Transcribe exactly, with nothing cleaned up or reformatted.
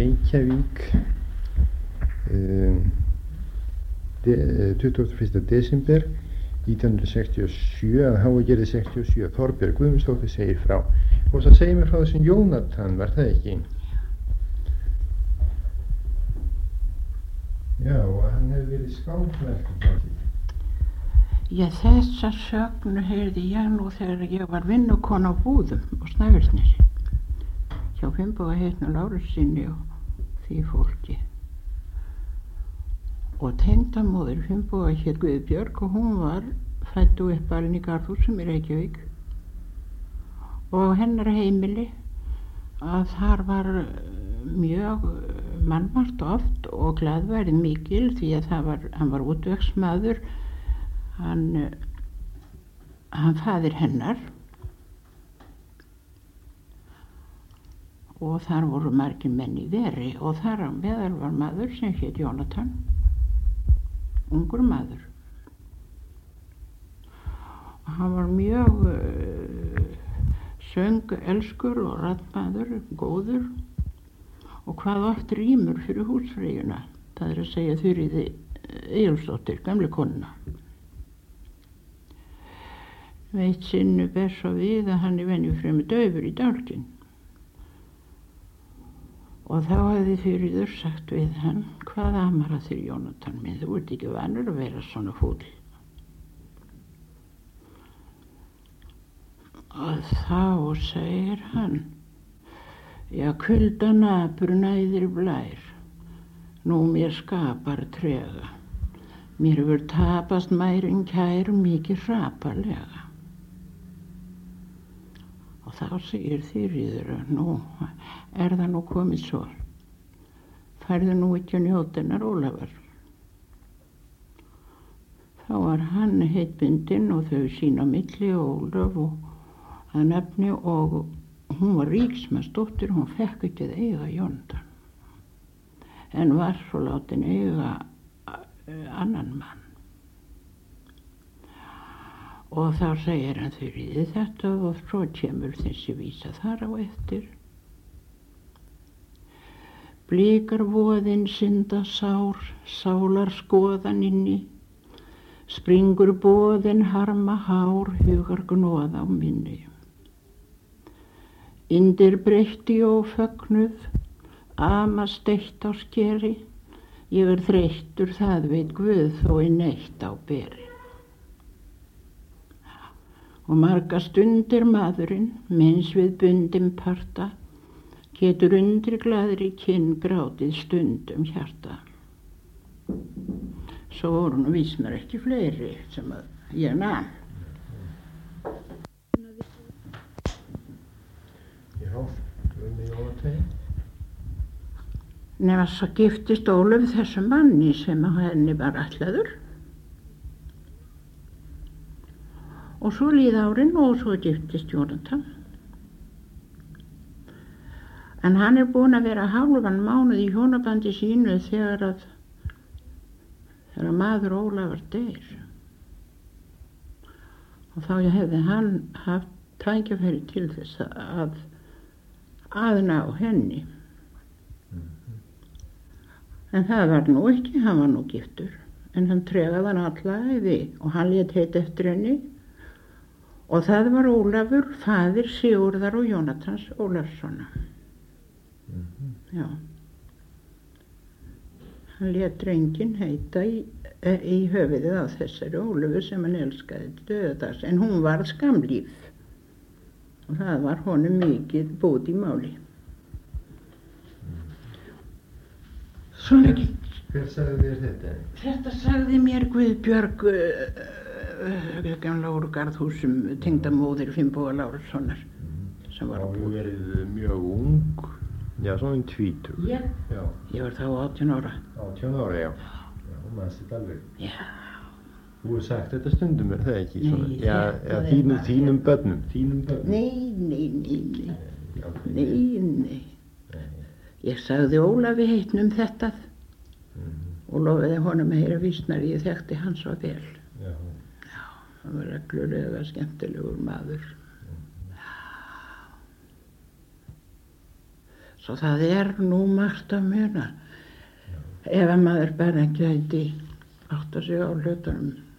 Reykjavík um, de, tuttugasta og fyrsta desember nítján hundruð sextíu og sjö að Háagerði sextíu og sjö. Þorbjörg Guðmundsdóttir segir frá. Og það segir mér frá þessum Jónatan, var það ekki? Já, og hann hefur verið skáldverkur frá því. Já, þessa sögnu heyrði ég nú þegar ég var vinnukona á Búðum og Snæfellsnesi hjá Finnboga heitna Lárussyni og því fólki. Og tengdamóðir Finnboga hét Guðbjörg og hún var fædd og uppalin í Garðhúsum í Reykjavík og á hennar heimili að þar var mjög mannmargt oft og glaðværi mikil því að það var, hann var útvegsmaður, hann, hann faðir hennar og þar voru margir menn í veri og þar á meðal var maður sem hét Jónatan, ungur maður. Og hann var mjög uh, söngelskur og raddmaður, góður og hvað oft rýmur fyrir húsfreyjuna, það er að segja Þuríði Eyjólfsdóttir, gamle konuna. Veitt sinnu ber svo við að hann er venjufremur daufur í dálkinn. Og þá hefði Þuríður sagt við hann, hvað amar að þér Jónatan minn, þú ert ekki vanur að vera svona fúll. Og þá segir hann, já, kuldanapur næðir blær, nú mér skapar trega, mér hefur tapast mærin kær mikið hrapalega. Og þá segir Þuríður að nú er það nú komið svo, færðu nú ekki að njóta hennar Ólafar. Þá var hann heitbundinn og þau sín á milli og Ólaf og að nefni og hún var ríksmannsdóttir, hún fekk ekki að eiga Jónatan en var svo látin eiga annan mann. Og þá segir hann Þuríði þetta og svo kemur þessi vísa þar á eftir. Blikar voðin synda sár, sálar skoðan inni, springur boðin harma hár, hugar gnóða á minni. Indir breytti og fögnuð, ama steitt á skeri, ég er þreyttur, það veit Guð þó er neitt á beri. Og marga stundir maðurinn, meins við bundin parta, getur undir glaðri kinn grátið stundum hjarta. Svo voru nú víst mér ekki fleiri sem að ég nam. Já, Guðni Jónatan. Nefna svo giftist Ólöf þessum manni sem að henni var ætlaður. Og svo líða árin og svo giftist Jónatan. En hann er búinn að vera hálfan mánuð í hjónabandi sínu þegar að þegar maður Ólafur deyr. Og þá hefði hann haft tækifæri til þess að að ná henni. Mm-hmm. En það var nú ekki, hann var nú giftur. En hann tregaði hann alla ævi og hann lét heit eftir henni. Og það var Ólafur, faðir Sigurðar og Jónatans Ólafssona. Mm-hmm. Já. Hann lét drenginn heita í, í höfuðið á þessari Ólöfu sem hann elskaði til dauðadags. En hún var skamlíf. Og það var honum mikið bót í máli. Svona ekki. Hver sagði þér þetta? Þetta sagði mér Guðbjörg gamla úr Garðhúsum, tengdamóðir Finnboga Lárussonar sem var á Búðum. Og verið mjög ung, já, svona tvítug. Já. Já, ég var þá átján ára. átján ára, já. Já, hún mannst þetta alveg. Já. Þú hefur sagt þetta stundum, er það ekki? Svona, Nei, já, þetta er þínum, bara- þínum börnum, þínum börnum. Nei, nei, nei, nei. Já, Nei, nei. nei. Ég sagði Ólafi heitnum þetta Mhm. og lofaði honum að heyra vísnar, ég þekkti hann svo vel. Já. Hann var reglulega skemmtilegur maður. svo það er nú margt að muna ef að maður bara gæti átt að sig á hlutunum.